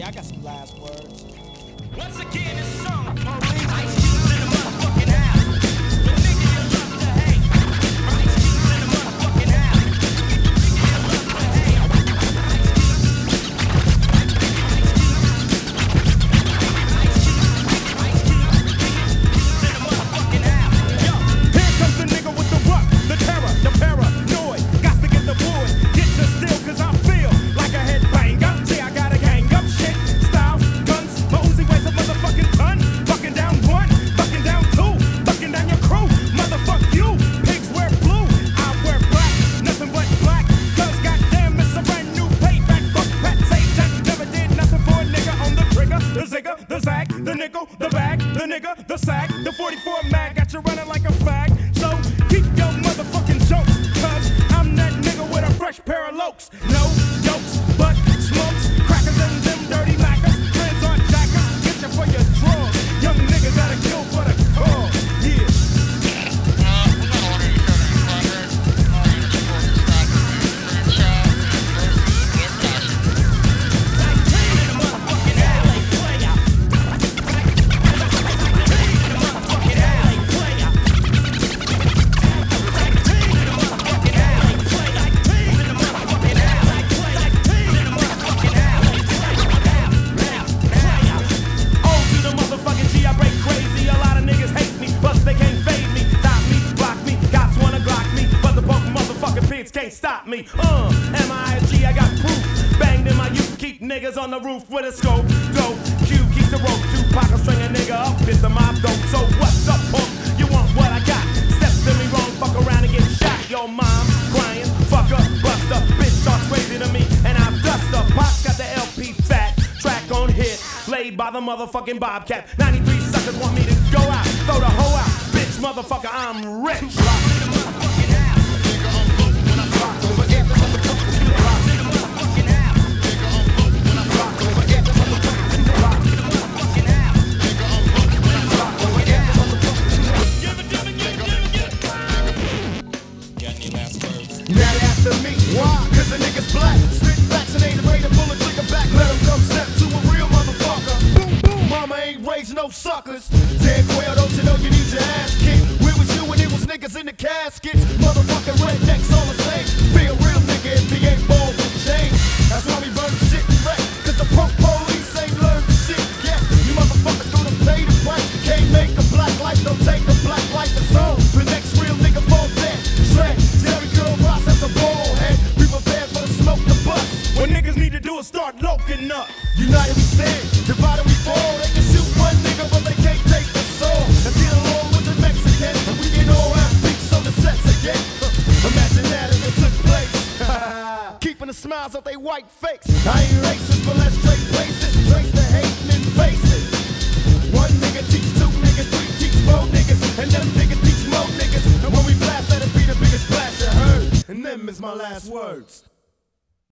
Yeah, I got some last words. Once again, it's song. Ice Cube's in the motherfucking alley. The nigga you love to hate. Ice Cube's in the motherfucking alley. The nigga you love to hate. Ice Cube's in the motherfucking alley. Yo, Here comes the nigga with the rock, the terror, the paranoid. Got to get the wood, get your steel, cause I feel like a headbanger. See, I got a gang up shit, styles, guns. My Uzi weighs a motherfucking ton. Bucking down one, bucking down two, bucking down your crew. Motherfuck you, pigs wear blue, I wear black, nothing but black. Cause goddamn, it's a brand new payback. Fuck Pat Sajak, never did nothing for a nigga on the trigger. The zigger, the zag, the nickel, the bag, the nigga, the sack, the 44 mag got you running like a fag. So keep your motherfucking jokes, cause I'm that nigga with a fresh pair of lokes. No jokes, but smokes, crackers and them dirty mackers. Friends aren't jackers, get you for your drugs. Young niggas gotta kill for the cause, yeah. Can't stop me. M.I.G. I got proof. Banged in my youth, keep niggas on the roof with a scope. Dope, Q, keep the rope. Tupac, I'll string a nigga up, hit the mob dope. So what's up, punk? You want what I got? Step to me wrong, fuck around and get shot. Yo, mom, crying, fucker, buster. Bitch talks crazy to me, and I'm duster. Pop's got the LP fat, track on hit, laid by the motherfucking Bobcat. 93 suckers want me to go out, throw the hoe out. Bitch, motherfucker, I'm rich. Not after me. Why? Cause the nigga's black. Spit vaccinated, ready to pull a trigger back. Let him come step to a real motherfucker. Boom, boom. Mama ain't raised no suckers. Dead quail, don't you know you need your ass kicked? Where was you when it was niggas in the caskets? Motherfucking rednecks all the same. Be a real nigga if he ain't bald with change. That's why we burn shit and wreck. Cause the punk police ain't learned shit yet. You motherfuckers gonna pay the price. Can't make a black life, don't take a black life. It's on. The next real nigga fall dead. Shred. Jerry Curl Ross as a bald head. We prepared for the smoke to bust. What niggas need to do is start loking up. United we stand, divided we fall. They can shoot one nigga, but they can't take the soul. Let's get along with the Mexicans, and we can all have beats on the sets again. Imagine that if it took place. Keeping the smiles off they white face. I ain't racist, but let's trade places. Trace the hating and face it. One nigga teach two niggas, three teach four niggas, and them niggas teach more niggas. And when we blast, let it be the biggest blast you heard. And them is my last words.